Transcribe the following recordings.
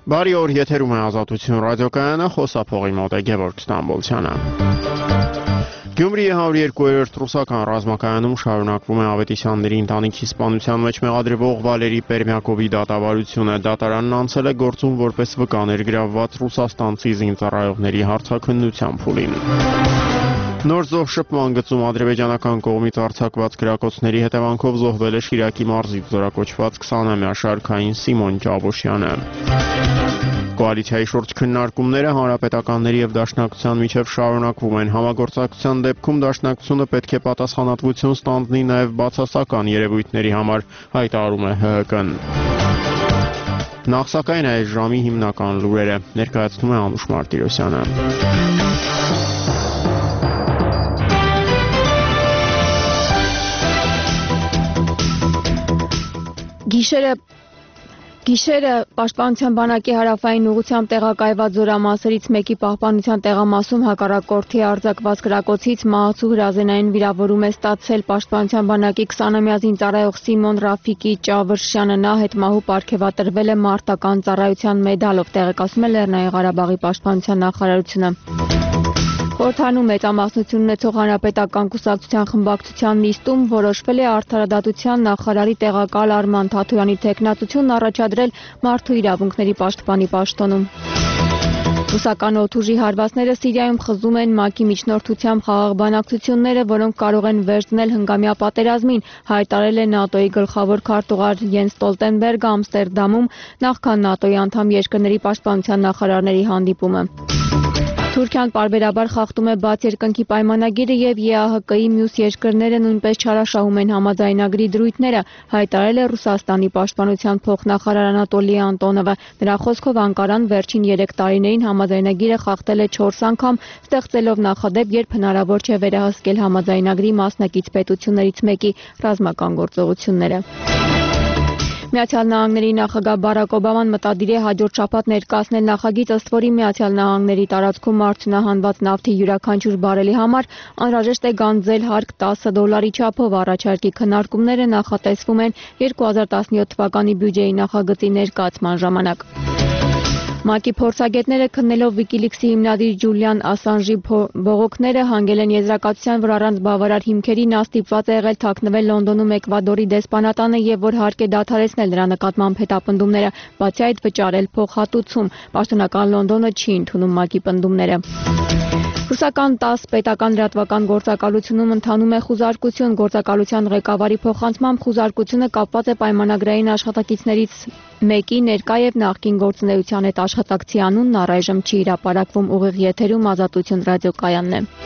Բարի օր, եթերում է Ազատություն ռադիոկայանը, խոսափողի մոտ է Գևորգ Ստամբոլցյանը։ Գյումրիի 102-րդ ռուսական ռազմակայանում շարունակվում է Ավետիսյանների ընտանիքի սպանության մեջ մեղադրվող Վալերի Պերմյակովի դատավարությունը։ Դատարանն անցել է գործում որպես վկա ներգրավված ռուսաստանցի զինծառայողների հարցաքննության փուլին։ Նոր զոհ շփման գծում ադրբեջանական կողմից արձակված գրակոծների հետևանքով զոհվել է Շիրակի մարզից զորակոչված 20-ամյա շարքային Սիմոն Ճավոշյանը։ Կոալիցիայի շուրջ քննարկումները հանրապետականների եւ դաշնակցության միջև շարունակվում են։ Համագործակցության դեպքում դաշնակցությունը պետք է պատասխանատվություն ստանձնի նաեւ բացասական երևույթների համար, հայտարարում է ՀՀԿ-ն։ Նախ սակայն այս ժամի հիմնական լուրերը ներկայացնում է Անուշ Մարտիրոսյանը։ Գիշերը Պաշտպանության բանակի հարավային ուղղությամբ տեղակայված զորամասերից մեկի պահպանության տեղամասում հակառակորդի արձակված գրակոծից մահացու հրազենային վիրավորում է ստացել Պաշտպանության բանակի 20-ամյա զինծառայող Սիմոն Ռաֆիկի Ճավրշյանը։ Նա հետմահու պարգևատրվել է մարտական ծառայության մեդալով, տեղեկացնում է Լեռնային Ղարաբաղի պաշտպանության նախարարությունը։ Խորհրդանում մեծամասնություն ունեցող հանրապետական կուսակցության խմբակցության նիստում որոշվել է արդարադատության նախարարի տեղակալ Արման Թաթոյանի թեկնածությունն առաջադրել մարդու իրավունքների պաշտպանի պաշտոնում։ Ռուսական օդուժի հարվածները Սիրիայում խզում են ՄԱԿ-ի միջնորդությամբ խաղաղ բանակցությունները, որոնք կարող են վերջ դնել հնգամյա պատերազմին, հայտարարել է ՆԱՏՕ-ի գլխավոր քարտուղար Յենս Ստոլտենբերգը Ամստերդամում նախքան ՆԱՏՕ-ի անդամ երկրների պաշտպանության նախարարների հանդիպումը։ Թուրքիան պարբերաբար խախտում է բաց երկնքի պայմանագիրը եւ ԵԱՀԿ-ի մյուս երկրները նույնպես չարաշահում են համաձայնագրի դրույթները, հայտարարել է Ռուսաստանի պաշտպանության փոխնախարար Անատոլի Անտոնովը։ Նրա խոսքով Անկարան վերջին 3 տարիներին համաձայնագիրը խախտել է 4 անգամ, ստեղծելով նախադեպ, երբ հնարավոր չէ վերահսկել համաձայնագրի մասնակից պետություններից մեկի ռազմական գործողությունները։ Միացյալ Նահանգների նախագահ Բարակ Օբաման մտադիր է հաջորդ շաբաթ ներկայացնել նախագիծ, ըստ որի Միացյալ Նահանգների տարածքում արդյունահանված նավթի յուրաքանչյուր բարելի համար անհրաժեշտ է գանձել հարկ $10 չափով։ Առաջարկի քննարկումները նախատեսվում են 2017 թվականի բյուջեի նախագծի ներկայացման ժամանակ։ ՄԱԿ-ի փորձագետները քննելով Wikileaks-ի հիմնադիր Ջուլիան Ասանժի բողոքները հանգել են եզրակացության, որ առանց բավարար հիմքերի նա ստիպված է եղել թաքնվել Լոնդոնում Էկվադորի դեսպանատանը եւ որ հարկ է դադարեցնել նրա նկատմամբ հետապնդումները, բացի այդ վճարել փոխհատուցում։ Պաշտոնական Լոնդոնը չի ընդունում ՄԱԿ-ի պնդումները։ Ռուսական 10 պետական լրատվական գործակալությունում ընթանում է խուզարկություն։ Գործակալության ղեկավարի փոխանցմամբ խուզարկությունը կապված է պայմանագրային աշխատակիցներից մեկի ներկա եւ նախկին գործունեության հետ աշխատակցի անունն առայժմ չի հրապարակվում։ Ուղիղ եթերում Ազատություն ռադիոկայանն է։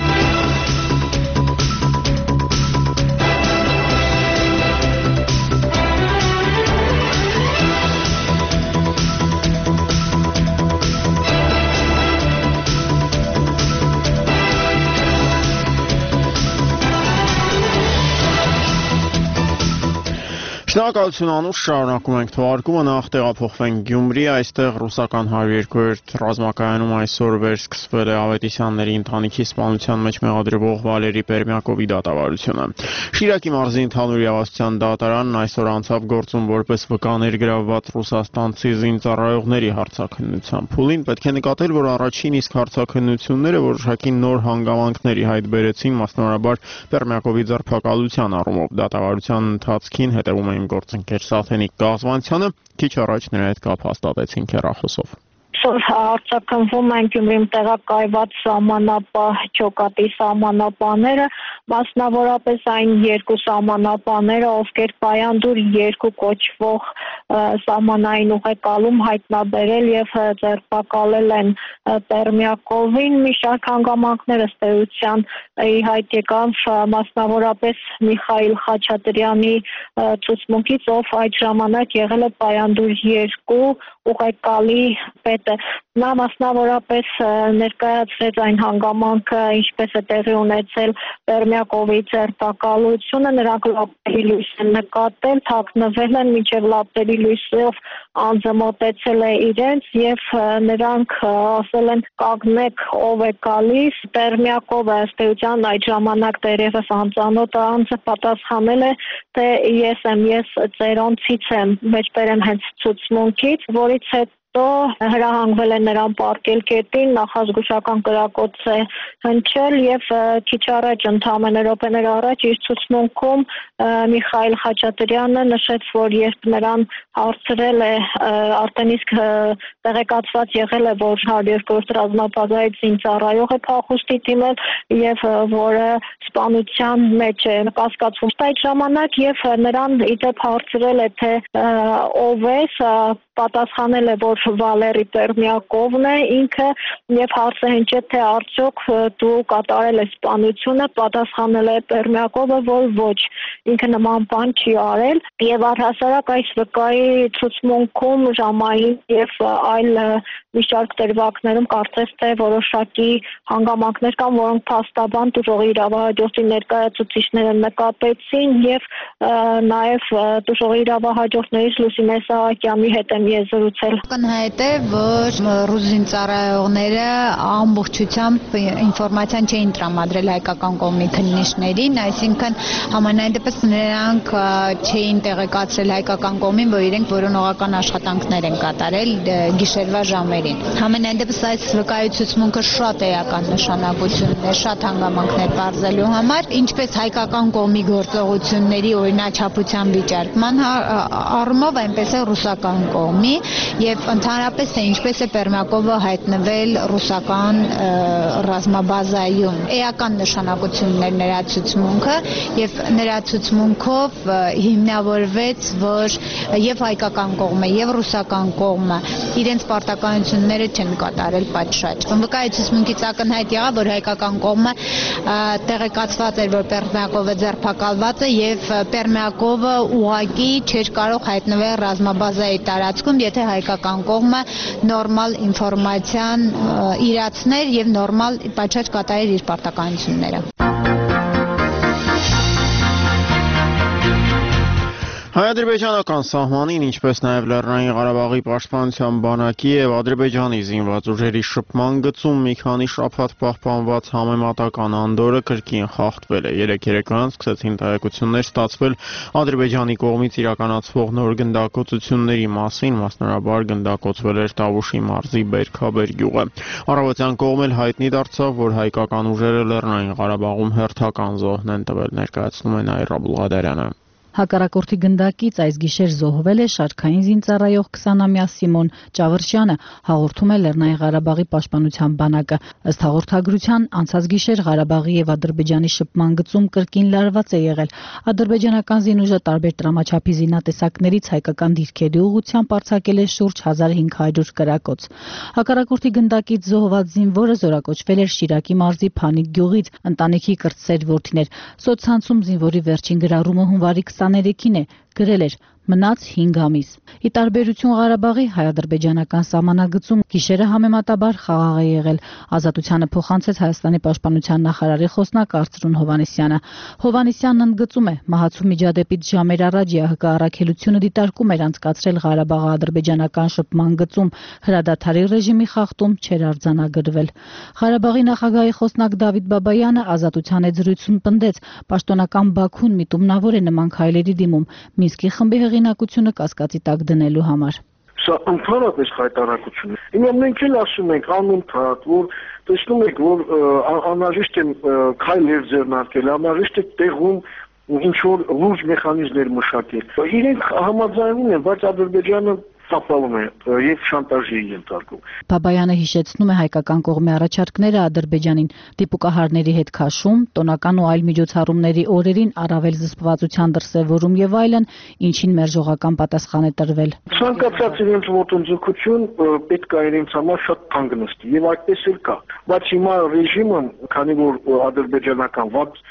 Շնորհակալություն Անուշ, շարունակում ենք թողարկումը, նախ տեղափոխվենք Գյումրի, այստեղ ռուսական 102-րդ ռազմակայանում այսօր վերսկսվել է Ավետիսյանների ընտանիքի սպանության մեջ մեղադրվող Վալերի Պերմյակովի դատավարությունը։ Շիրակի մարզի ընդհանուր իրավասության դատարանն այսօր անցավ գործում որպես վկա ներգրավված ռուսաստանցի զինծառայողների հարցաքննության փուլին։ Պետք է նկատել, որ առաջին իսկ հարցաքննությունները որոշակի նոր հանգամանքների հայտ բերեցին, մասնավորաբար Պերմյակովի ձերբակալության առումով։ Դատավարության ընթացքին հետևում էին գործընկեր Սաթենիկ Գազվանցյանը, քիչ առաջ նրա հետ կապ հաստատեցին հեռախոսով։ Արձակնվում են Գյումրիում տեղակայված սահմանապահ ջոկատի սահմանապահները, մասնավորապես այն երկու սահմանապահները, ովքեր Պայանդուր 2 կոչվող սահմանային ուղեկալում հայտնաբերել եւ ձերբակալել են Պերմյակովին։ Մի շարք հանգամանքներ ըստ էության ի հայտ եկավ, մասնավորապես Միխայիլ Խաչատրյանի ցուցմունքից, ով այդ ժամանակ եղել է Պայանդուր 2 ուղեկալի պետը։ Նա մասնավորապես ներկայացրեց այն հանգամանքը, ինչպես է տեղի ունեցել Պերմյակովի ձերբակալությունը, նրանք լապտերի լույս են նկատել, թաքնվել են, մինչև լապտերի լույսով անձը մոտեցել է իրենց եւ նրանք ասել են կանգնեք, ով է գալիս։ Պերմյակովը ըստ էության այդ ժամանակ դերևս անծանոթ անձը պատասխանել է, թե ես եմ, ես ծերոնցից եմ, մեջբերեմ հենց ցուցմունքից, որից հետ հետո հրահանգվել է նրան պառկել կետին, նախազգուշական կրակոց է հնչել եւ քիչ առաջ ընդամենը րոպեներ առաջ իր ցուցմունքում Միխայել Խաչատրյանը նշեց, որ երբ նրան հարցրել է արդեն իսկ տեղեկացված եղել է, որ 102-րդ ռազմաբազայից զինծառայող է փախուստի դիմել եւ որը սպանության մեջ է կասկածվում այդ ժամանակ եւ նրան իդեպ հարցրել է թե ով է, պատասխանել է, որ Վալերի Պերմյակովն է ինքը եւ հարցը հնչեց, թե արդյոք դու կատարել ես սպանությունը, պատասխանել է Պերմյակովը, որ ոչ, ինքը նման բան չի արել եւ առհասարակ այս վկայի ցուցմունքում ժամային եւ այլ մի շարք դրվագներում կարծես թե որոշակի հանգամանքներ կան, որոնք փաստաբան դժողի իրավահաջորդի ներկայացուցիչները նկատեցին եւ նաեւ դժողի իրավահաջորդներից Լուսինե Սահակյանի հետ եմ ես զրուցել։ Ակնհայտ է, որ ռուս զինծառայողները ամբողջությամբ ինֆորմացիան չէին տրամադրել հայկական կողմի քննիչներին, այսինքն համենայն դեպս նրանք չէին տեղեկացրել հայկական կողմին, որ իրենք որոնողական աշխատանքներ են կատարել գիշերվա ժամերին։ Համենայն դեպս այս վկայի ցուցմունքը շատ էական նշանակություն ունի, շատ հանգամանքներ բարձելու համար, ինչպես հայկական կողմի գործողությունների օրինաչափության վիճարկման առումով, այնպես է ռուսական կողմի եւ ընդհանրապես թե ինչպես է Պերմյակովը հայտնվել ռուսական ռազմաբազայում։ Էական նշանակություն ուներ նրա ցուցմունքը եւ նրա ցուցմունքով հիմնավորվեց, որ եւ հայկական կողմը եւ ռուսական կողմը իրենց պարտականությունները չեն կատարել պատշաճ։ Վկայի ցուցմունքից ակնհայտ եղավ, որ հայկական կողմը տեղեկացված էր, որ Պերմյակովը ձերբակալված է եւ Պերմյակովը ուղղակի չէր կարող հայտնվել ռազմաբազայի տարածքում, եթե հայկական կողմը նորմալ ինֆորմացիան իրացներ եւ նորմալ պատշաճ կատարեր իր պարտականությունները։ Հայ-ադրբեջանական սահմանին, ինչպես նաև Լեռնային Ղարաբաղի պաշտպանության բանակի եւ Ադրբեջանի զինված ուժերի շփման գծում մի քանի շաբաթ պահպանված համեմատական անդորը կրկին խախտվել է։ Երեք երեկոյան սկսեցին տեղեկություններ ստացվել Ադրբեջանի կողմից իրականացվող նոր գնդակոծությունների մասին, մասնարաբար գնդակոծվել էր Տավուշի մարզի Բերքաբեր գյուղը։ Առավոտյան կողմ էլ հայտնի դարձավ, որ հայկական ուժերը Լեռնային Ղարաբաղում հերթական զոհն են տվել, ներկայացնում է Նաիրա Բուլղադարյանը։ Հակառակորդի գնդակից այս գիշեր զոհվել է շարքային զինծառայող 20-ամյա Սիմոն Ճավրշյանը, հաղորդում է Լեռնային Ղարաբաղի պաշտպանության բանակը։ Ըստ հաղորդագրության, անցած գիշեր Ղարաբաղի եւ Ադրբեջանի շփման գծում կրկին լարված է եղել։ Ադրբեջանական զինուժը տարբեր տրամաչափի զինատեսակներից հայկական դիրքերի ուղղությամբ արձակել է շուրջ 1500 կրակոց։ Հակառակորդի գնդակից զոհված զինվորը զորակոչվել էր Շիրակի մարզի Փանիկ գյուղից, ընտանիքի կրտսեր որդիներ։ Սոցցանցում զինվորի վերջին գրառումը հունվարի 23-ին է, գրել էր մնաց 5 ամիս։ Ի տարբերություն Ղարաբաղի հայ-ադրբեջանական սահմանագծում գիշերը համեմատաբար խաղաղ է եղել։ Ազատությանը փոխանցեց Հայաստանի պաշտպանության նախարարի խոսնակ Արծրուն Հովհաննիսյանը։ Հովհաննիսյանն ընդգծում է, մահացու միջադեպից ժամեր առաջ ՀՀԿ առաքելությունը դիտարկում էր անցկացրել Ղարաբաղ-ադրբեջանական շփման գծում, հրադադարի ռեժիմի խախտում չէր արձանագրվել։ Ղարաբաղի նախագահի խոսնակ Դավիթ Բաբայանը Ազատության հետ զրույցում պնդեց, պաշտոնական Բաքուն միտումնավոր է նման քայլերի դիմում Մինսկի խմբի հեղինակությունը կասկածի տակ դնելու համար։ Սա ընդհանրապես խայտարակություն է։ Հիմա մենք էլ ասում ենք անընդհատ, որ տեսնում եք, որ անհրաժեշտ է քայլեր ձեռնարկել, անհրաժեշտ է տեղում ինչ որ լուրջ մեխանիզմներ մշակել։ Իրենք համաձայնվում են, բայց Ադրբեջանը տապալում է եւ շանտաժի ենթարկում։ Բաբայանը հիշեցնում է հայկական կողմի առաջարկները Ադրբեջանին դիպուկահարների հետ քաշում, տոնական ու այլ միջոցառումների օրերին առավել զսպվածության դրսևորում եւ այլն, ինչին մերժողական պատասխան է տրվել։ Ցանկացած իրենց ոտնձգություն պետք է իրենց համար շատ թանկ նստի եւ այդպես էլ կա։ Բայց հիմա ռեժիմը, քանի որ ադրբեջանական վատ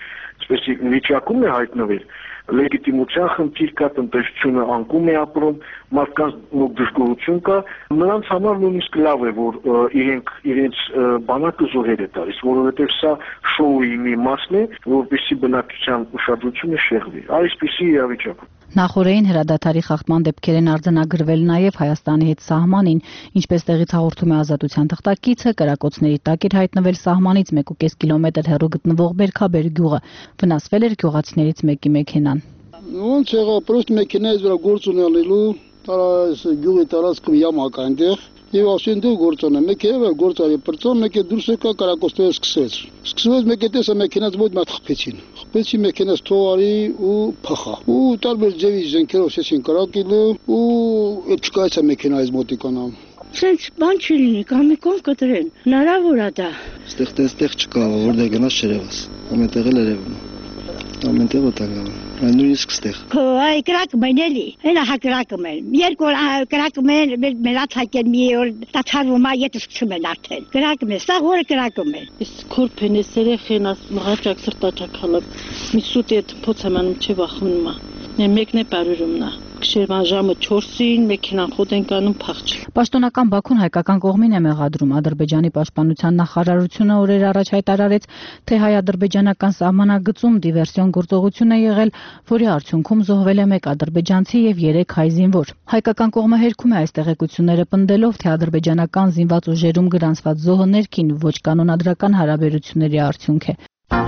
վիճակում է հայտնվել, լեգիտիմության խնդիր կա, տնտեսությունը անկում է ապրում, մարդկանց դժգոհություն կա, նրանց համար նույնիսկ լավ է, որ իրենց բանակը զոհեր է տալիս, որովհետև սա շոուի մի մասն է, որպեսզի բնակչության ուշադրությունը շեղվի։ Այսպիսի իրավիճակ։ Նախորդին հրադադարի խախտման դեպքեր են արձանագրվել նաև Հայաստանի հետ սահմանին, ինչպես տեղից հաղորդում է Ազատության թղթակիցը, կրակոցների տակ էր հայտնվել սահմանից 1.5 կիլոմետր հեռու գտնվող Բերքաբեր գյուղը, վնասվել էր գյուղացիներից մեկի մեքենան։ Ոնց եղավ, պրոստ մեքենայից վրա գործ ունենալու գյուղի տարածքում յամակ այնտեղ եւ ասեն դու գործոնը մեկ է գործարի բրծոն մեկ է դուրս եկա կարակոստով սկսվեց մեկ է տեսա մեքենաց մոտ մատ խփեցի մեքենաց թողարի ու փախա ու տարբեր ձևի զենքերով շեցին կարակիլը ու այդ չկայացա մեքենայից մոտիկանամ Սենց բան չի լինի, կամ մի կողմ կտրեն, հնարավոր է դա։ Ստեղ չկա, որտեղ գնաց չերևաս, ամենտեղ էլ երևում, ամենտեղ օտանգամ, նույնիսկ ստեղ։ Այ կրակում են էլի, հենա հա կրակում են, երկու կրակում են, մեր աթակեն մի օր տաչարվում է, ետը սկսում են արդեն, կրակում են, սաղ որը կրակում են։ Ես քորփեն ես երեխեն աս մղաճակ սրտաճակ հալը, մի սուտ ետ փոց ամանում չէ վախմնում է, մեկն է պարուրումն է։ Գիշերվան ժամը 4-ին մեքենան խոտ ենք անում փախչել։ Պաշտոնական Բաքուն հայկական կողմին է մեղադրում Ադրբեջանի պաշտպանության նախարարությունը օրեր առաջ հայտարարեց, թե հայ-ադրբեջանական սահմանագծում դիվերսիոն գործողություն է եղել, որի արդյունքում զոհվել է 1 ադրբեջանցի եւ 3 հայ զինվոր։ Հայկական կողմը հերքում է այս տեղեկությունները պնդելով, թե ադրբեջանական զինված ուժերում գրանցված զոհը ներքին ոչ կանոնադրական հարաբերությունների արդյունք է։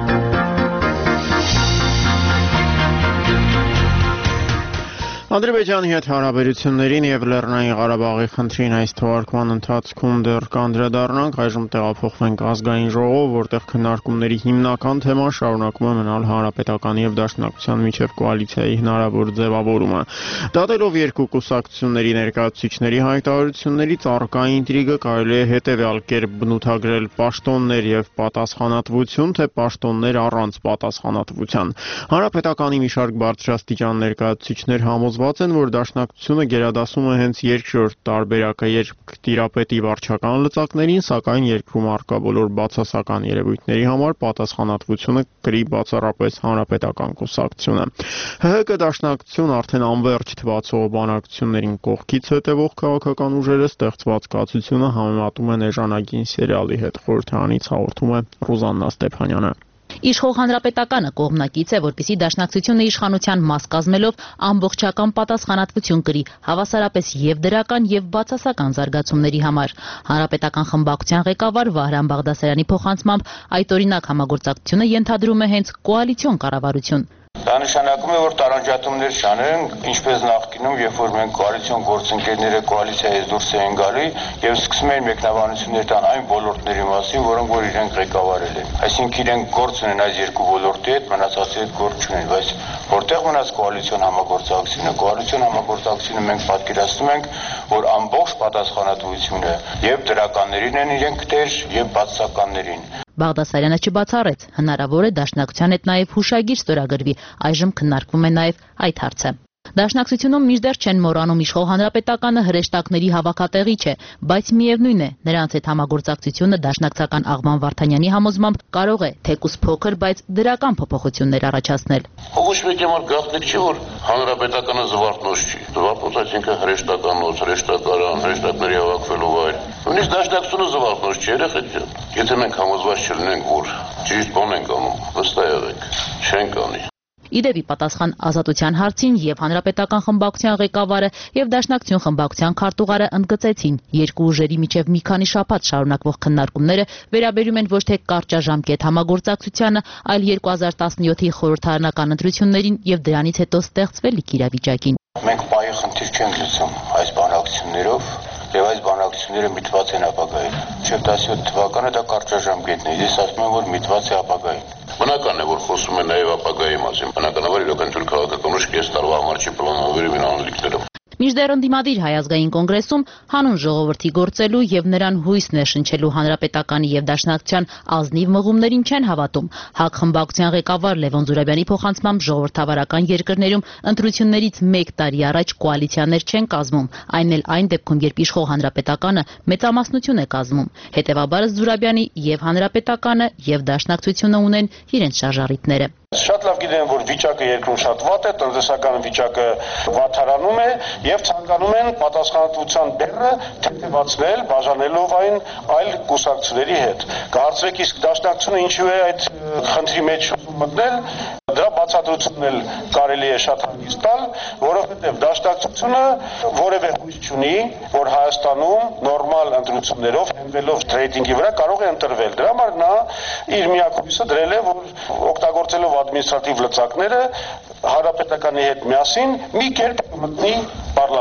Ադրբեջանի հետ հարաբերություններին եւ Լեռնային Ղարաբաղի խնդրին այս թվարկման ընթացքում դեռ կանդրադառնանք, այժմ տեղափոխվենք ազգային ժողով, որտեղ քննարկումների հիմնական թեման շարունակում է մնալ հանրապետական եւ դաշնակցության միջև կոալիցիայի հնարավոր ձևավորումը։ Դատելով երկու կուսակցությունների ներկայացուցիչների հայտարարություններից առկա ինտրիգը կարելի է հետեւյալ կերպ բնութագրել՝ պաշտոններ եւ պատասխանատվություն, թե պաշտոններ առանց պատասխանատվության։ Հանրապետականի մի շարք բարձրաստիճան ներկայացուցիչներ համոզված են, որ դաշնակցությունը գերադասում է հենց երկրորդ տարբերակը երկտիրապետի վարչական լծակներին, սակայն երկրում առկա բոլոր բացասական երևույթների համար պատասխանատվությունը կրի բացառապես հանրապետական կուսակցությունը։ ՀՀԿ դաշնակցություն արդեն անվերջ թվացող բանակցություններին կողքից հետևող քաղաքական ուժերը ստեղծված կացությունը համեմատում են էժանագին սերիալի հետ, խորհրդարանից հաղորդում է Ռուզաննա Ստեփանյանը։ Իշխող հանրապետականը կողմնակից է, որպեսզի դաշնակցությունը իշխանության մաս կազմելով ամբողջական պատասխանատվություն կրի, հավասարապես եւ դրական եւ բացասական զարգացումների համար։ Հանրապետական խմբակցության ղեկավար Վահրամ Բաղդասարյանի փոխանցմամբ այդ օրինակ համագործակցությունը ենթադրում է հենց կոալիցիոն կառավարություն։ Դա նշանակում է, որ տարանջատումներ չանենք, ինչպես նախկինում, երբ որ մենք կոալիցիոն գործընկերները կոալիցիայից դուրս էին գալի եւ սկսում էին մեկնաբանություններ տան այն ոլորտների մասին, որոնք որ իրենք ղեկավարել են։ Այսինքն իրենք գործ ունեն այս երկու ոլորտի հետ, մնացածի հետ գործ չունեն, բայց որտեղ մնաց կոալիցիոն համագործակցությունը։ Կոալիցիոն համագործակցությունը մենք պատկերացնում ենք, որ ամբողջ պատասխանատվությունը եւ դրականներին են իրենք դեր եւ բացասականներին։ Բաղդասարյանը չբացառեց, հնարավոր է դաշնակցության հետ նաև հուշագիր ստորագրվի, այժմ քննարկվում է նաև այդ հարցը։ Դաշնակցությունում մինչդեռ չեն մոռանում իշխող հանրապետականը հրեշտակների հավաքատեղի չէ, բայց միևնույն է, նրանց հետ համագործակցությունը դաշնակցական Աղբան Վարդանյանի համոզմամբ կարող է թեկուզ փոքր, բայց դրական փոփոխություններ առաջացնել։ Ոչ մեկ համար գաղտնիք չի, որ հանրապետականը զվարթնոց չի։ Զվարթնոց այսինքն հրեշտականոց, հրեշտակարան, հրեշտակների հավաքվելու վայր։ Նույնիսկ դաշնակցությունը զվարթնոց չի, երեխեք ջան։ Եթե մենք համոզված չլինենք, որ ճիշտ բան ենք անում, վստահ եղեք, չենք անի։ Իդեպի պատասխան ազատության հարցին եւ հանրապետական խմբակցության ղեկավարը եւ դաշնակցություն խմբակցության քարտուղարը ընդգծեցին, երկու ուժերի միջև մի քանի շաբաթ շարունակվող քննարկումները վերաբերում են ոչ թե կարճաժամկետ համագործակցությանը, այլ 2017-ի խորհրդարանական ընտրություններին եւ դրանից հետո ստեղծվելիք իրավիճակին։ Մենք պայի խնդիր չենք լուծում այս բանակցություններով եւ այս բանակցությունները միտված են ապագային։ 2017 թվականը դա կարճաժամկետն է, ես ասում եմ, որ միտված է ապագային։ Բնական է, որ խոսում է նաև ապագայի մասին։ Բնականաբար յուրաքանչյուր քաղաքական ուժ կես տարվա համար չի պլանավորել իր անելիքներով։ Մինչդեռ ընդդիմադիր Հայ ազգային կոնգրեսում հանուն ժողովրդի գործելու եւ նրան հույս ներշնչելու հանրապետականի եւ դաշնակցության ազնիվ մղումներին չեն հավատում։ ՀԱԿ խմբակցության ղեկավար Լևոն Զուրաբյանի փոխանցմամբ ժողովրդավարական երկրներում ընտրություններից 1 տարի առաջ կոալիցիաներ չեն կազմում, այն էլ այն դեպքում, երբ իշխող հանրապետականը մեծամասնություն է կազմում։ Հետևաբար Զուրաբյանի եւ հանրապետականը եւ դաշնակցությունը ունեն իրենց շարժառիթները։ Շատ լավ գիտեն, որ վիճակը երկրում շատ վատ է, տնտեսական վիճակը վատթարանում է եւ ցանկանում են պատասխանատվության բեռը թեթևացնել, բաժանելով այն այլ կուսակցությունների հետ։ Կարծեք իսկ դաշնակցությունը ինչու է այդ խնդրի մեջ մտնել, դրա բացատրությունն էլ կարելի է շատ հանգիստ տալ, որովհետեւ դաշնակցությունը որևէ հույս չունի, որ Հայաստանում նորմալ ընտրություններով հենվելով ռեյտինգի վրա կարող է ընտրվել։ Դրա համար նա իր միակ հույսը դրել է, որ օգտագործելով ադմինիստրատիվ լծակները հանրապետականի հետ միասին մի կերպ մտնի պարլամենտ։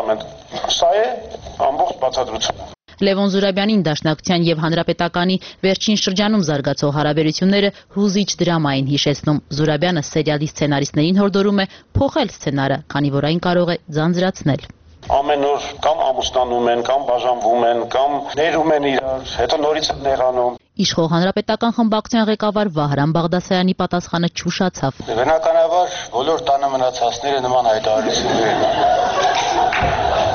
Սա է ամբողջ բացատրությունը։ Լևոն Զուրաբյանին Դաշնակցության եւ Հանրապետականի վերջին շրջանում զարգացող հարաբերությունները հուզիչ դրամա են հիշեցնում։ Զուրաբյանը սերիալի սցենարիստներին հորդորում է փոխել սցենարը, քանի որ այն կարող է ձանձրացնել։ Ամեն օր կամ ամուսնանում են, կամ բաժանվում են, կամ ներում են իրար, հետո նորից են նեղանում։ Իշխող Հանրապետական խմբակցության ղեկավար Վահրամ Բաղդասարյանի պատասխանը չուշացավ։ Բնականաբար բոլոր տանը մնացածները նման հայտարարություններ են։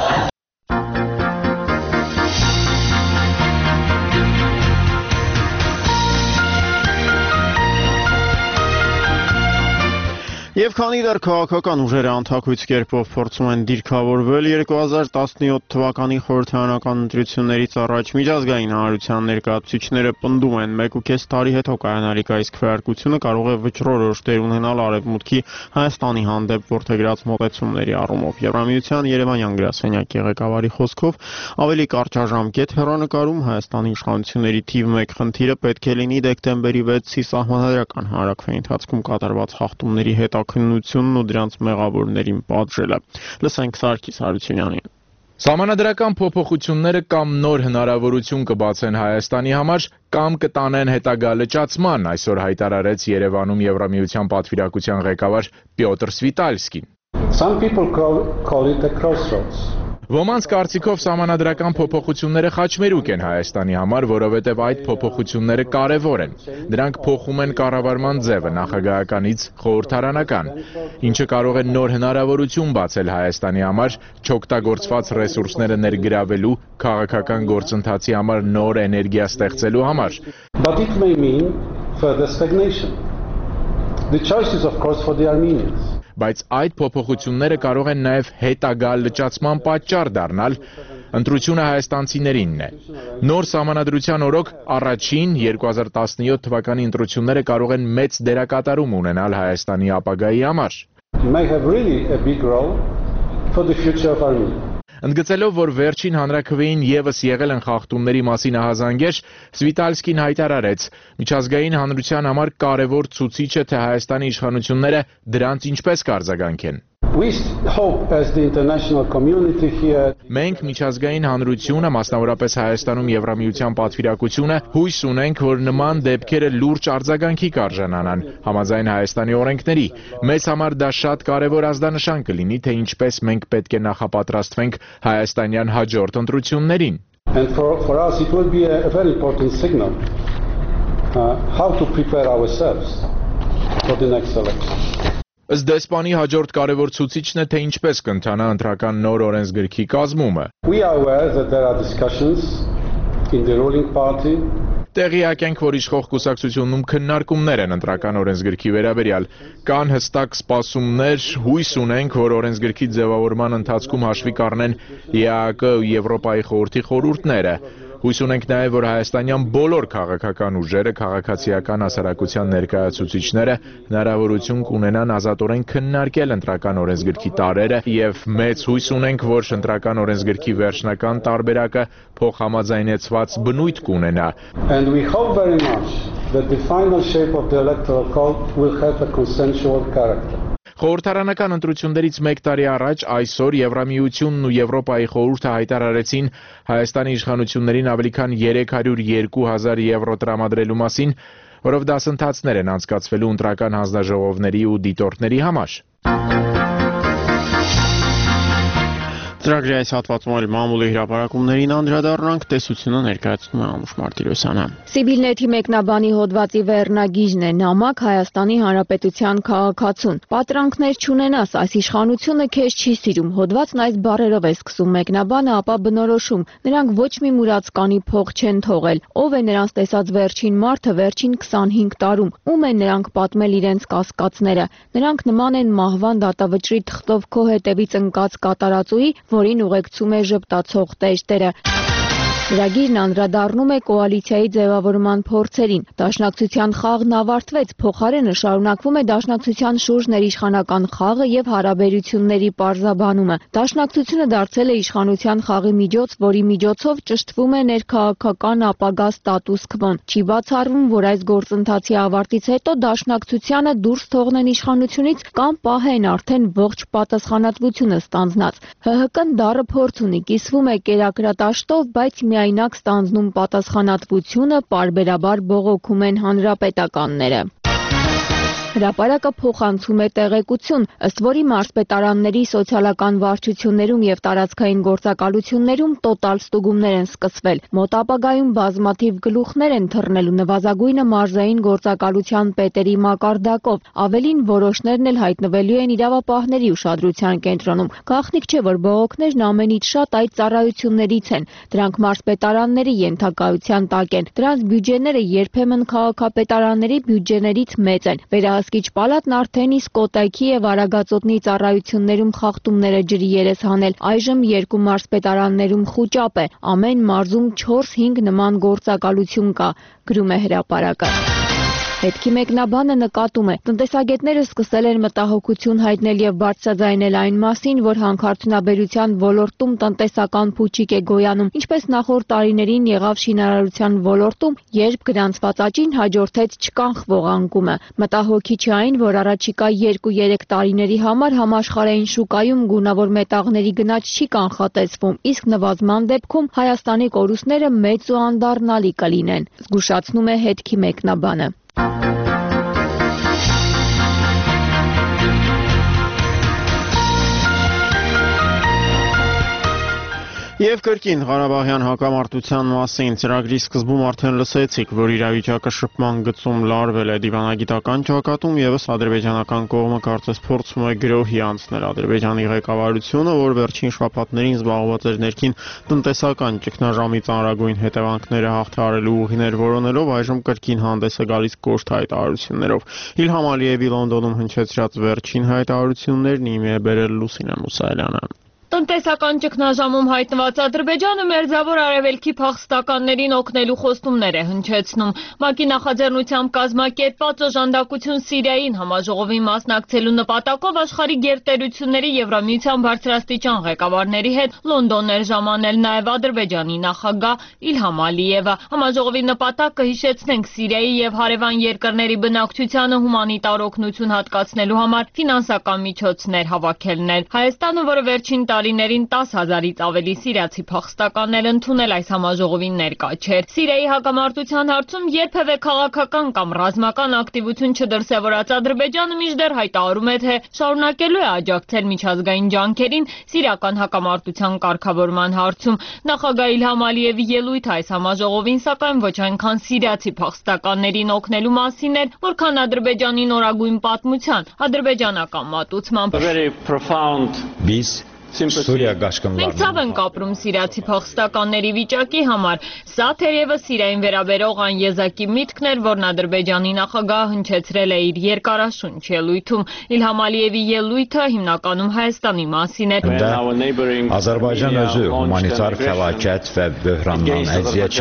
Եվ քանի դեռ քաղաքական ուժերը անթակույց կերպով փորձում են դիրքավորվել 2017 թվականի խորհրդարանական ընտրություններից առաջ միջազգային հանրության ներկայացուցիչները պնդում են 1.5 տարի հետո կայանալիք այս քվեարկությունը կարող է վճռորոշ դեր ունենալ Արևմուտքի Հայաստանի հանդեպ որդեգրած մոտեցումների առումով։ Եվրամիության Երևանյան գրասենյակի ղեկավարի խոսքով ավելի կարճաժամկետ հեռանկարում Հայաստանի իշխանությունների թիվ 1 խնդիրը պետք է լինի դեկտեմբերի 6-ի սահմանադրական հանրաքվեի ընթացքում կատարված խախտումների հետ քննությունն ու դրանց մեղավորներին պատժելը։ Լսենք Սարգիս Հարությունյանին։ Սահմանադրական փոփոխությունները կամ նոր հնարավորություն կբացեն Հայաստանի համար, կամ կտանեն հետագա լճացման, այսօր հայտարարեց Երևանում Եվրամիության պատվիրակության ղեկավար Պյոտր Սվիտալսկին։ Some people call it a crossroads. Ոմանց կարծիքով սահմանադրական փոփոխությունները խաչմերուկ են Հայաստանի համար, որովհետև այդ փոփոխությունները կարևոր են։ Դրանք փոխում են կառավարման ձևը նախագահականից խորհրդարանական, ինչը կարող է նոր հնարավորություն բացել Հայաստանի համար, չօգտագործված ռեսուրսները ներգրավելու, քաղաքական գործընթացի համար նոր էներգիա ստեղծելու համար։ But it may mean further stagnation. The choice is of course for the Armenians. Բայց այդ փոփոխությունները կարող են նաև հետագա լճացման պատճառ դառնալ, ընտրությունը հայաստանցիներինն է։ Նոր սահմանադրության օրոք առաջին 2017 թվականի ընտրությունները կարող են մեծ դերակատարում ունենալ Հայաստանի ապագայի համար։ May have really a big role for the future of Armenia. Ընդգծելով, որ վերջին հանրաքվեին եւս եղել են խախտումների մասին ահազանգեր, Սվիտալսկին հայտարարեց. միջազգային հանրության համար կարևոր ցուցիչ է, թե Հայաստանի իշխանությունները դրանց ինչպես կարձագանքեն։ We hope as the international community here. Մենք միջազգային հանրությունը, մասնավորապես Հայաստանում Եվրամիության պատվիրակությունը, հույս ունենք, որ նման դեպքերը լուրջ արձագանքի կարժանանան, համաձայն Հայաստանի օրենքների։ Մեզ համար դա շատ կարևոր ազդանշան կլինի, թե ինչպես մենք պետք է նախապատրաստվենք հայաստանյան հաջորդ ընտրություններին։ And for us it will be a very important signal how to prepare ourselves for the next election. Ըստ դեսպանի հաջորդ կարևոր ցուցիչն է, թե ինչպես կընթանա ընտրական նոր օրենսգրքի կազմումը։ We are aware that there are discussions in the ruling party. Տեղյակ ենք, որ իշխող կուսակցությունում քննարկումներ են ընտրական օրենսգրքի վերաբերյալ։ Կան հստակ սպասումներ, հույս ունենք, որ օրենսգրքի ձևավորման ընթացքում հաշվի կառնեն ԵԱՀԿ ու Եվրոպայի խորհրդի խորհուրդները։ Հույս ունենք նաև, որ հայաստանյան բոլոր քաղաքական ուժերը, քաղաքացիական հասարակության ներկայացուցիչները հնարավորություն կունենան ազատորեն քննարկել ընտրական օրենսգրքի տարրերը եւ մեծ հույս ունենք, որ ընտրական օրենսգրքի վերջնական տարբերակը փոխհամաձայնեցված բնույթ կունենա։ And we hope very much that the final shape of the electoral code will have a consensual character. Խորհրդարանական ընտրություններից 1 տարի առաջ այսօր Եվրամիությունն ու Եվրոպայի խորհուրդը հայտարարեցին Հայաստանի իշխանություններին ավելի քան 302,000 եվրո տրամադրելու մասին, որով դասընթացներ են անցկացվելու ընտրական հանձնաժողովների ու դիտորդների համար։ Ծրագրի այս հատվածում էլ մամուլի հրապարակումներին անդրադառնանք, տեսությունը ներկայացնում է Անուշ Մարտիրոսյանը։ Սիբիլնեթի մեկնաբանի հոդվածի վերնագիժն է նամակ Հայաստանի Հանրապետության քաղաքացուն։ Պատրանքներ չունենաս, այս իշխանությունը քեզ չի սիրում։ Հոդվածն այս բառերով է սկսում մեկնաբանը, ապա բնորոշում. նրանք ոչ մի մուրացկանի փող չեն թողել։ Ով է նրանց տեսած վերջին մարդը վերջին 25 տարում։ Ում են նրանք պատմել իրենց կասկածները։ Նրանք նման են մահվան դատավճռի թղթով քո հետևից ընկած կատարածուի, որին ուղեկցում է ժպտացող տերտերը։ Ծրագիրն անդրադառնում է կոալիցիայի ձևավորման փորձերին։ Դաշնակցության խաղն ավարտվեց, փոխարենը շարունակվում է դաշնակցության շուրջ ներիշխանական խաղը եւ հարաբերությունների պարզաբանումը։ Դաշնակցությունը դարձել է իշխանության խաղի միջոց, որի միջոցով ճշտվում է ներքաղաքական ապագա ստատուս քվոն։ Չի բացառվում, որ այս գործընթացի ավարտից հետո դաշնակցությանը դուրս թողնեն իշխանությունից կամ պահեն արդեն ողջ պատասխանատվությունը ստանձնած։ ՀՀԿ-ն դառը փորձ ունի, կիսվում է կերակրատաշտով, բայց միայնակ ստանձնում պատասխանատվությունը, պարբերաբար բողոքում են հանրապետականները։ Հրապարակը փոխանցում է տեղեկություն, ըստ որի մարզպետարանների սոցիալական վարչություններում եւ տարածքային գործակալություններում տոտալ ստուգումներ են սկսվել։ Մոտ ապագայում բազմաթիվ գլուխներ են թռնելու նվազագույնը մարզային գործակալության պետերի մակարդակով։ Ավելին, որոշներն էլ հայտնվելու են իրավապահների ուշադրության կենտրոնում։ Գաղտնիք չէ, որ բողոքներն ամենից շատ այդ ծառայություններից են։ Դրանք մարզպետարանների ենթակայության տակ են։ Դրանց բյուջեները երբեմն քաղաքապետարանների բյուջեներից մեծ են։ Վերահսկիչ պալատն արդեն իսկ Կոտայքի եւ Արագածոտնի ծառայություններում խախտումները ջրի երես հանել։ Այժմ երկու մարզպետարաններում խուճապ է։ Ամեն մարզում 4-5 նման գործակալություն կա, գրում է հրապարակը։ Հետքի մեկնաբանը նկատում է, տնտեսագետները սկսել են մտահոգություն հայտնել եւ բարձրաձայնել այն մասին, որ հանքարդյունաբերության ոլորտում տնտեսական փուչիկ է գոյանում, ինչպես նախորդ տարիներին եղավ շինարարության ոլորտում, երբ գրանցված աճին հաջորդեց չկանխվող անկումը։ Մտահոգիչ է այն, որ առաջիկա 2-3 տարիների համար համաշխարհային շուկայում գունավոր մետաղների գնաճ չի կանխատեսվում, իսկ նվազման դեպքում Հայաստանի կորուստները մեծ ու անդառնալի կլինեն, զգուշացնում է հետքի մեկնաբանը։ Եվ կրկին Ղարաբաղյան հակամարտության մասին ծրագրի սկզբում արդեն լսեցիք, որ իրավիճակը շփման գծում լարվել է դիվանագիտական ճակատում, եւս ադրբեջանական կողմը կարծես փորձում է գրոհի անցնել Ադրբեջանի ղեկավարությունը, որ վերջին շաբաթներին զբաղված էր ներքին տնտեսական ճգնաժամի ծանրագույն հետևանքները հաղթահարելու ուղիներ որոնելով, այժմ կրկին հանդես է գալիս կոշտ հայտարարություններով։ Իլհամ Ալիևի Լոնդոնում հնչեցրած վերջին հայտարարություններն իմի է բերել Լուսինե Մուսայելյանը։ Տնտեսական ճգնաժամում հայտնված Ադրբեջանը մերձավոր արևելքի փախստականներին օգնելու խոստումներ է հնչեցնում։ ՄԱԿ-ի նախաձեռնությամբ կազմակերպված օժանդակություն Սիրիային համաժողովին մասնակցելու նպատակով աշխարհի գերտերությունների Եվրամիության բարձրաստիճան ղեկավարների հետ Լոնդոն էր ժամանել նաև Ադրբեջանի նախագահ Իլհամ Ալիևը։ Համաժողովի նպատակը, հիշեցնենք, Սիրիայի եւ հարևան երկրների բնակչությանը հումանիտար օգնություն հատկացնելու համար ֆինանսական միջոցներ հավաքելն էր։ Հայաստանը, որը վերջին տարիներին 10,000-ից ավելի սիրիացի փախստականներ ընդունել այս համաժողովին ներկա չէր։ Սիրիայի հակամարտության հարցում երբևէ քաղաքական կամ ռազմական ակտիվություն չդրսևորած Ադրբեջանը մինչդեռ հայտարարում է, թե շարունակելու է աջակցել միջազգային ջանքերին սիրիական հակամարտության կարգավորման հարցում։ Նախագահ Իլհամ Ալիևի ելույթը այս համաժողովին սակայն ոչ այնքան սիրիացի փախստականներին օգնելու մասին էր, որքան Ադրբեջանի նորագույն պատմության, ադրբեջանական մատուցմամբ։ Մենք ցավ ենք ապրում սիրիացի փախստականների վիճակի համար։ Սա թերևս Սիրիային վերաբերող անեզակի միտքն էր, որն Ադրբեջանի նախագահը հնչեցրել է իր երկարաշունչ ելույթում։ Իլհամ Ալիևի ելույթը հիմնականում Հայաստանի մասին էր։ Azərbaycan özü humanitar fəlakət və böhrandan əziyyət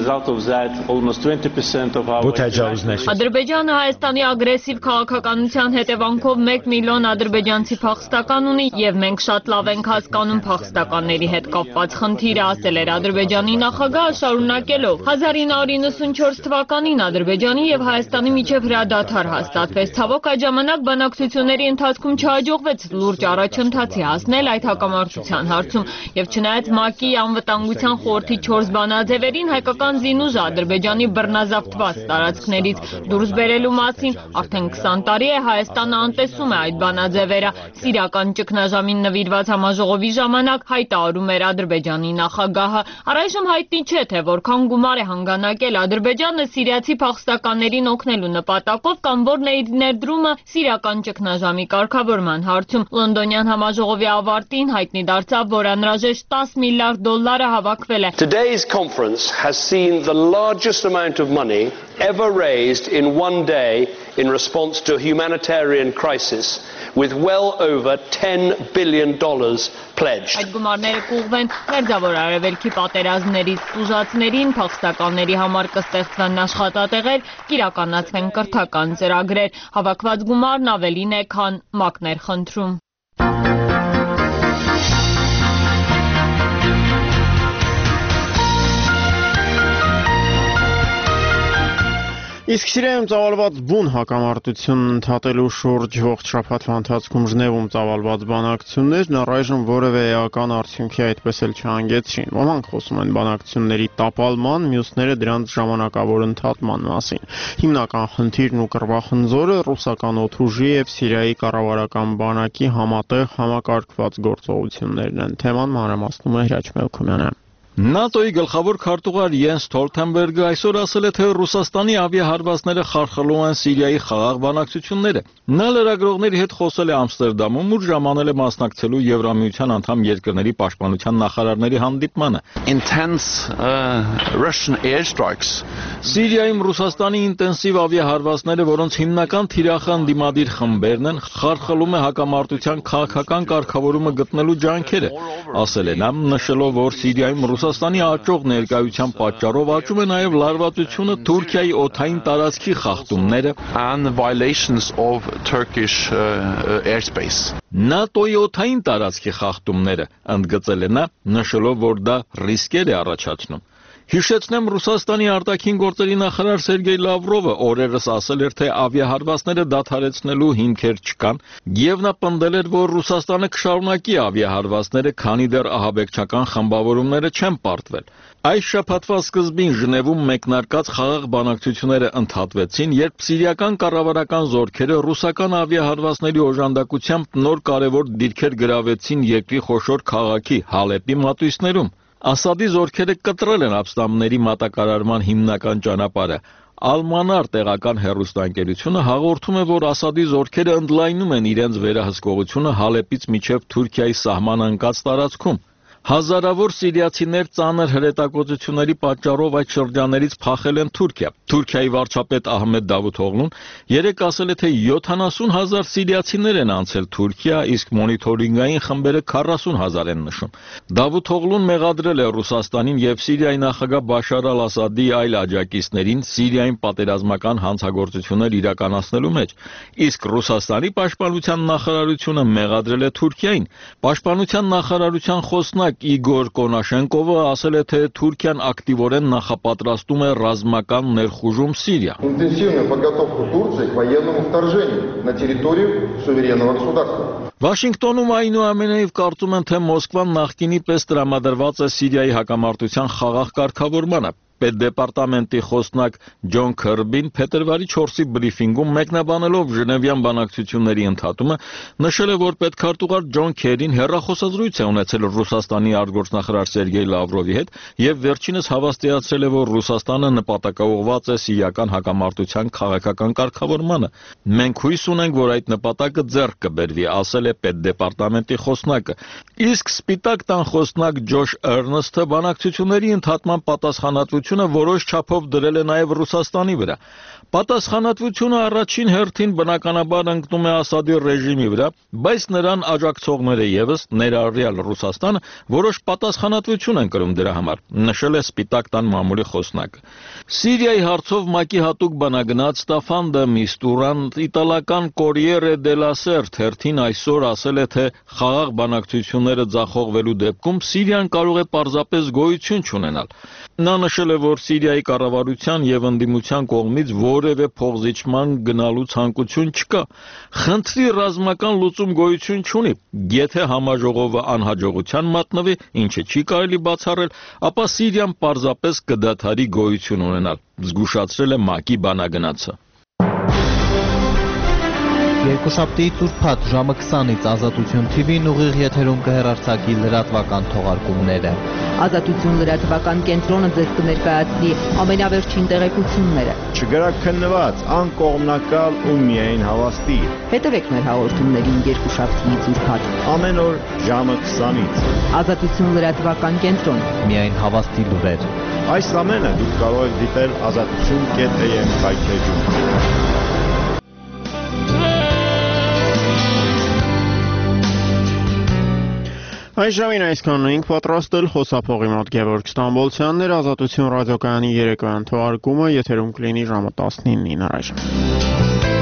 çəkir. Ադրբեջանը Հայաստանի ագրեսիվ քաղաքականության հետևանքով 1 միլիոն ադրբեջանցի փախստական ունի եւ մենք շատ լավ ենք հասկանում փախստականների հետ կապված խնդիրը, ասել էր Ադրբեջանի նախագահը, շարունակելով. 1994 թվականին Ադրբեջանի եւ Հայաստանի միջև հրադադար հաստատվեց։ Ցավոք այդ ժամանակ բանակցությունների ընթացքում չհաջողվեց լուրջ առաջընթացի հասնել այդ հակամարտության հարցում եւ չնայած ՄԱԿ-ի անվտանգության խորհրդի 4 բանաձևերին հայկական զինուժը Ադրբեջանի բռնազավթված տարածքներից դուրս բերելու մասին արդեն 20 տարի է Հայաստանը անտեսում է այդ բանաձևերը։ Սիրիական ճգնաժամին նվիրված համաժողովի ժամանակ հայտարարում էր Ադրբեջանի նախագահը։ Առայժմ հայտնի չէ, թե որքան գումար է հանգանակել Ադրբեջանը սիրիացի փախստականներին օգնելու նպատակով կամ որն է իր ներդրումը սիրիական ճգնաժամի կարգավորման հարցում։ Լոնդոնյան համաժողովի ավարտին հայտնի դարձավ, որ անհրաժեշտ 10 միլիարդ դոլարը հավաքվել է։ Today's conference has seen the largest amount of money ever raised in one day in response to a humanitarian crisis, with well over $10 billion pledged. Այդ գումարները կուղվեն Մերձավոր Արևելքի պատերազմներից տուժածներին, փախստականների համար կստեղծվեն աշխատատեղեր, կիրականացվեն կրթական ծրագրեր։ Հավաքված գումարն ավելին է, քան ՄԱԿ-ն էր խնդրում։ Իսկ Սիրիայում ծավալված բուն հակամարտությունն ընդհատելու շուրջ ողջ շաբաթվա ընթացքում Ժնևում ծավալված բանակցություններն առայժմ որևէ էական արդյունքի այդպես էլ չհանգեցրին։ Ոմանք խոսում են բանակցությունների տապալման, մյուսները դրանց ժամանակավոր ընդհատման մասին։ Հիմնական խնդիրն ու կռվախնձորը ռուսական օդուժի եւ Սիրիայի կառավարական բանակի համատեղ համակարգված գործողություններն են։ Թեման մանրամասնում է Հրաչ Մելքումյանը։ ՆԱՏՕ-ի գլխավոր քարտուղար Յենս Ստոլթենբերգը այսօր ասել է, թե Ռուսաստանի ավիահարվածները խարխլում են Սիրիայի խաղաղ բանակցությունները։ Նա լրագրողների հետ խոսել է Ամստերդամում, ուր ժամանել է մասնակցելու Եվրամիության անդամ երկրների պաշտպանության նախարարների հանդիպմանը։ Սիրիայում Ռուսաստանի ինտենսիվ ավիահարվածները, որոնց հիմնական թիրախը ընդդիմադիր խմբերն են, խարխլում է հակամարտության քաղաքական կարգավորումը գտնելու ջանքերը, ասել է նա, նշելով, որ Սիրիայում Ռուսաստանի աճող ներկայության պատճառով աճում է նաև լարվածությունը, Թուրքիայի օդային տարածքի խախտումները ՆԱՏՕ-ի օդային տարածքի խախտումները, ընդգծել է նա, նշելով, որ դա ռիսկեր է առաջացնում։ Հիշեցնեմ, Ռուսաստանի արտաքին գործերի նախարար Սերգեյ Լավրովը օրերս ասել էր, թե ավիահարվածները դադարեցնելու հիմքեր չկան, եւ նա պնդել էր, որ Ռուսաստանը կշարունակի ավիահարվածները, քանի դեռ ահաբեկչական խմբավորումները չեն պարտվել։ Այս շաբաթվա սկզբին Ժնևում մեկնարկած խաղաղ բանակցությունները ընդհատվեցին, երբ սիրիական կառավարական զորքերը ռուսական ավիահարվածների օժանդակությամբ նոր կարևոր դիրքեր գրավեցին երկրի խոշոր քաղաքի Հալեպի մատույցներում։ Ասադի զորքերը կտրել են ապստամբների մատակարարման հիմնական ճանապարհը։ Ալմանար տեղական հեռուստաընկերությունը հաղորդում է, որ Ասադի զորքերը ընդլայնում են իրենց վերահսկողությունը Հալեպից մինչև Թուրքիայի սահման ընկած տարածքում։ Հազարավոր սիրիացիներ ծանր հրետակոծությունների պատճառով այդ շրջաններից փախել են Թուրքիա։ Թուրքիայի վարչապետ Ահմեդ Դավութօղլուն երեկ ասել է, թե 70,000 սիրիացիներ են անցել Թուրքիա, իսկ մոնիթորինգային խմբերը 40,000 են նշում։ Դավութօղլուն մեղադրել է Ռուսաստանին եւ Սիրիայի նախագահ Բաշար ալ-Ասադի այլ աջակիցներին Սիրիայում պատերազմական հանցագործություններ իրականացնելու մեջ, իսկ Ռուսաստանի պաշտպանության նախարարությունը մեղադրել է Թուրքիային։ Պաշտպանության նախարարության խոսնակ Իգոր Կոնաշենկովը ասել է, թե Թուրքիան ակտիվորեն նախապատրաստում է ռազմական ներխուժում Սիրիա։ Վաշինգտոնում այնուամենայնիվ կարծում են, թե Մոսկվան նախկինի պես տրամադրված է Սիրիայի հակամարտության խաղաղ կարգավորմանը։ Պետդեպարտամենտի խոսնակ Ջոն Քըրբին փետրվարի 4-ի բրիֆինգում մեկնաբանելով Ժնևյան բանակցությունների ընդհատումը նշել է, որ պետքարտուղար Ջոն Քերին հեռախոսազրույց է ունեցել Ռուսաստանի արտգործնախարար Սերգեյ Լավրովի հետ եւ վերջինս հավաստիացրել է, որ Ռուսաստանը նպատակաուղղված է սիրիական հակամարտության քաղաքական կարգավորմանը։ Մենք հույս ունենք, որ այդ նպատակը ձեռք կբերվի, ասել է պետդեպարտամենտի խոսնակը։ Իսկ Սպիտակ տան խոսնակ Ջոշ Էրնստը բանակցությունների ընդհատման պատասխանատվությունը որոշ չափով դրել է նաև Ռուսաստանի վրա։ Պատասխանատվությունը առաջին հերթին բնականաբար ընկնում է Ասադի ռեժիմի վրա, բայց նրան աջակցողները եւս, ներառյալ Ռուսաստանը, որոշ պատասխանատվություն են կրում դրա համար, նշել է Սպիտակ տան մամուլի խոսնակը։ Սիրիայի հարցով ՄԱԿ-ի հատուկ բանագնաց Ստաֆան դը Միստուրան իտալական Corriere della Sera թերթին այսօր ասել է, թե խաղաղ բանակցությունները ձախողվելու դեպքում Սիրիան կարող է պարզապես գոյություն չունենալ։ Նա նշել է, որ Սիրիայի կառավարության եւ ընդդիմության կողմից որևէ փոխզիջման գնալու ցանկություն չկա։ Խնդրի ռազմական լուծում գոյություն չունի։ Եթե համաժողովը անհաջողության մատնվի, ինչը չի կարելի բացառել, ապա Սիրիան պարզապես կդադարի գոյություն ունենալ, զգուշացրել է ՄԱԿ-ի բանագնացը։ Երկուշաբթի ծուրփաթ ժամը 20-ից Ազատություն TV-ն ուղիղ եթերում կհեռարձակի լրատվական թողարկումները։ Ազատություն լրատվական կենտրոնը ձեզ կներկայացնի ամենավերջին տեղեկությունները։ Չգրաքննված, անկողմնակալ ու միայն հավաստի։ Հետևեք մեր հաղորդումներին երկուշաբթի ծուրփաթ։ Ամեն օր ժամը 20-ից։ Ազատություն լրատվական կենտրոն։ Միայն հավաստի լուրեր։ Այս ամենը դուք կարող եք դիտել azatutun.am-page-ում։ Այս ժամին այսքանն էինք պատրաստել խոսափողի մոտ Գևորգ Ստամբոլցյանն էր Ազատություն ռադիոկայանի երեկոյան թողարկումը եթերում կլինի ժամը 19-ին առայժմ